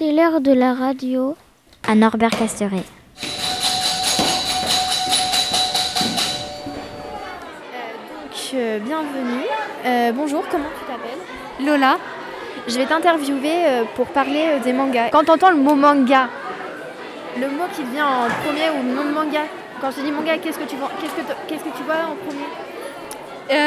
C'est l'heure de la radio à Norbert Casteret. Bienvenue. Bonjour, comment tu t'appelles ? Lola. Je vais t'interviewer pour parler des mangas. Quand tu entends le mot manga, le mot qui te vient en premier ou le nom de manga, quand je te dis manga, qu'est-ce que tu vois en premier ?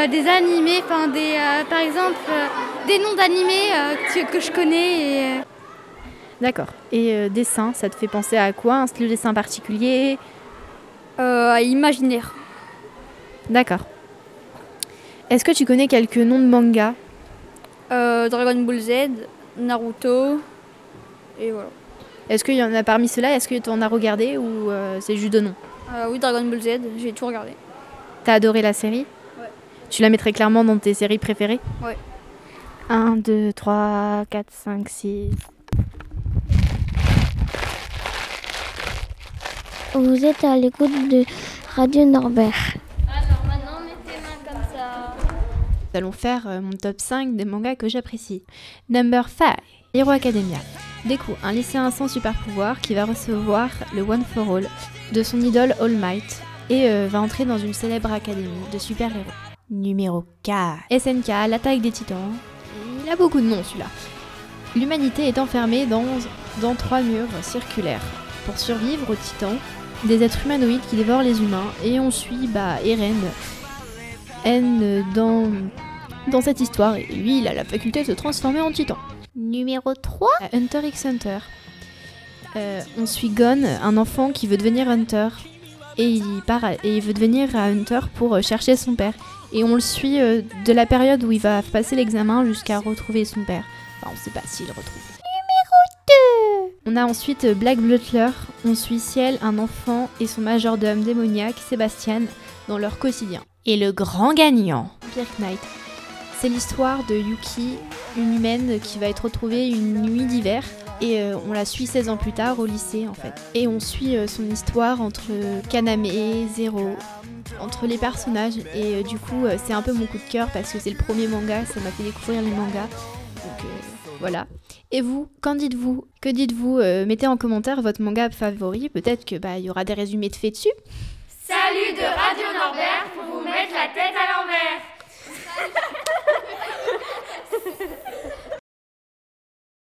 Des animés, par exemple, des noms d'animés que je connais. D'accord. Et dessin, ça te fait penser à quoi ? Un style de dessin particulier ? Imaginaire. D'accord. Est-ce que tu connais quelques noms de mangas ? Dragon Ball Z, Naruto, et voilà. Est-ce qu'il y en a parmi ceux-là ? Est-ce que tu en as regardé ou c'est juste de nom ? Oui, Dragon Ball Z, j'ai tout regardé. T'as adoré la série ? Ouais. Tu la mettrais clairement dans tes séries préférées ? Ouais. 1, 2, 3, 4, 5, 6... Vous êtes à l'écoute de Radio Norbert. Alors maintenant, mets tes mains comme ça. Nous allons faire mon top 5 des mangas que j'apprécie. Number 5, Hero Academia. Deku, un lycéen sans super pouvoir qui va recevoir le One for All de son idole All Might et va entrer dans une célèbre académie de super-héros. Numéro 4, SNK, l'attaque des titans. Il a beaucoup de noms celui-là. L'humanité est enfermée dans 3 murs circulaires. Pour survivre aux titans, des êtres humanoïdes qui dévorent les humains, et on suit Eren dans cette histoire, et lui il a la faculté de se transformer en titan. Numéro 3, Hunter x Hunter. On suit Gon, un enfant qui veut devenir Hunter, et il veut devenir Hunter pour chercher son père, et on le suit de la période où il va passer l'examen jusqu'à retrouver son père. Enfin, on sait pas s'il le retrouve. On a ensuite Black Butler, on suit Ciel, un enfant, et son majordome démoniaque, Sébastien, dans leur quotidien. Et le grand gagnant, Vampire Knight. C'est l'histoire de Yuki, une humaine qui va être retrouvée une nuit d'hiver, et on la suit 16 ans plus tard au lycée en fait. Et on suit son histoire entre Kaname, Zero, entre les personnages, et du coup c'est un peu mon coup de cœur parce que c'est le premier manga, ça m'a fait découvrir les mangas. Donc voilà. Et vous, qu'en dites-vous ? Que dites-vous ? Mettez en commentaire votre manga favori, peut-être que y aura des résumés de faits dessus. Salut de Radio Norbert pour vous mettre la tête à l'envers.